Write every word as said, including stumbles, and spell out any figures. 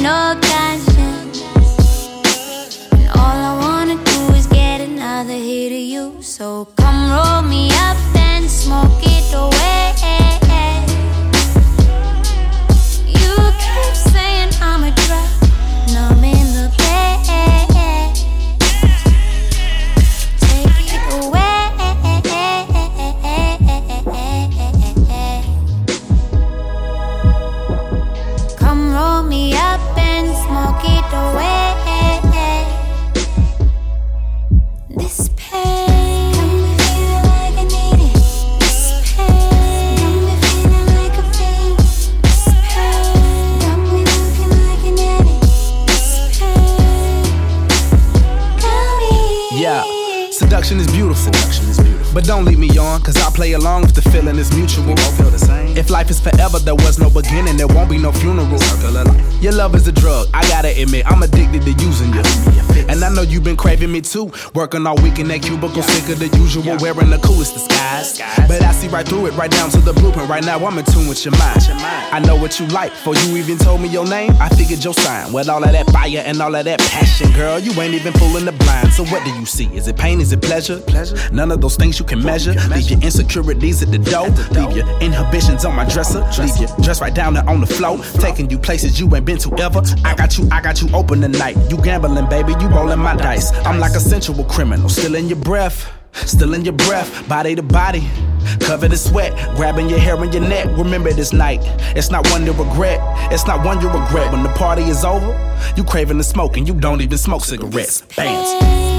no conscience, and all I wanna do is get another hit of you. So come roll me up and smoke it away. You keep saying I'm a drug, numb in the bed. Take it away. Come roll me up and smoke it away. This pain got me feeling like I need it. This pain got me feeling like a fiend. This pain got me looking like an addict. This pain got me. Yeah, seduction is beautiful. Seduction is beautiful. But don't lead me on, cause I'll play along if the feeling is mutual. We won't feel the same. If life is forever, there was no beginning, there won't be no funeral. Your love is a drug, I gotta admit, I'm addicted to using you. And I know you've been craving me too. Working all week in that cubicle, sick of the usual, wearing the coolest disguise. But I see right through it, right down to the blueprint. Right now I'm in tune with your mind. I know what you like, before you even told me your name, I figured your sign. With all of that fire and all of that passion, girl, you ain't even pulling the blind. So what do you see? Is it pain, is it pleasure? None of those things you can measure. Leave your insecurities at the door. Leave your inhibitions on my dresser. Leave your dress right down there on the floor. Taking you places you ain't been to ever. I got you, I got you open tonight. You gambling, baby, you rolling my dice. I'm like a sensual criminal, still in your breath. Still in your breath, body to body, covered in sweat, grabbing your hair and your neck. Remember this night, it's not one to regret. It's not one you regret. When the party is over, you craving the smoke and you don't even smoke cigarettes. Bam.